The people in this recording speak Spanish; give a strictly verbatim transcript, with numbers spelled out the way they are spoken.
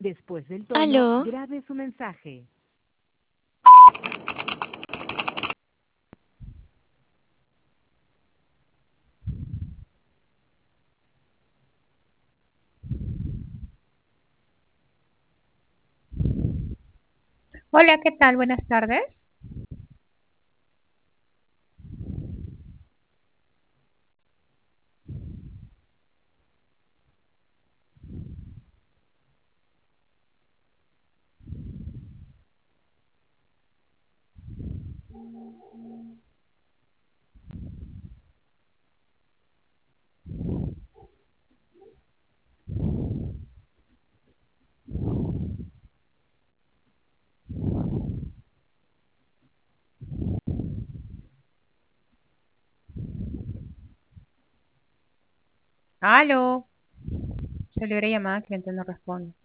Después del tono, Aló, grabe su mensaje. Hola, ¿qué tal? Buenas tardes. Aló. Celebré llamada, cliente no responde.